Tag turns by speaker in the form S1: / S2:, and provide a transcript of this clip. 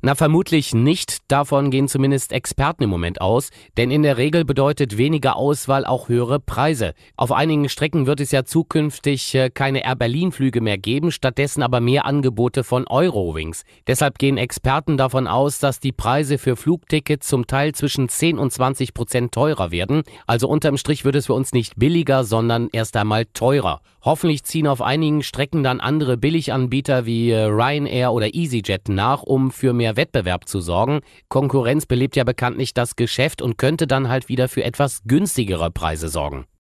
S1: Na, vermutlich nicht. Davon gehen zumindest Experten im Moment aus. Denn in der Regel bedeutet weniger Auswahl auch höhere Preise. Auf einigen Strecken wird es ja zukünftig keine Air Berlin-Flüge mehr geben, stattdessen aber mehr Angebote von Eurowings. Deshalb gehen Experten davon aus, dass die Preise für Flugtickets zum Teil zwischen 10 und 20% teurer werden. Also unterm Strich wird es für uns nicht billiger, sondern erst einmal teurer. Hoffentlich ziehen auf einigen Strecken dann andere Billiganbieter wie Ryanair oder EasyJet nach, um für mehr Wettbewerb zu sorgen. Konkurrenz belebt ja bekanntlich das Geschäft und könnte dann halt wieder für etwas günstigere Preise sorgen.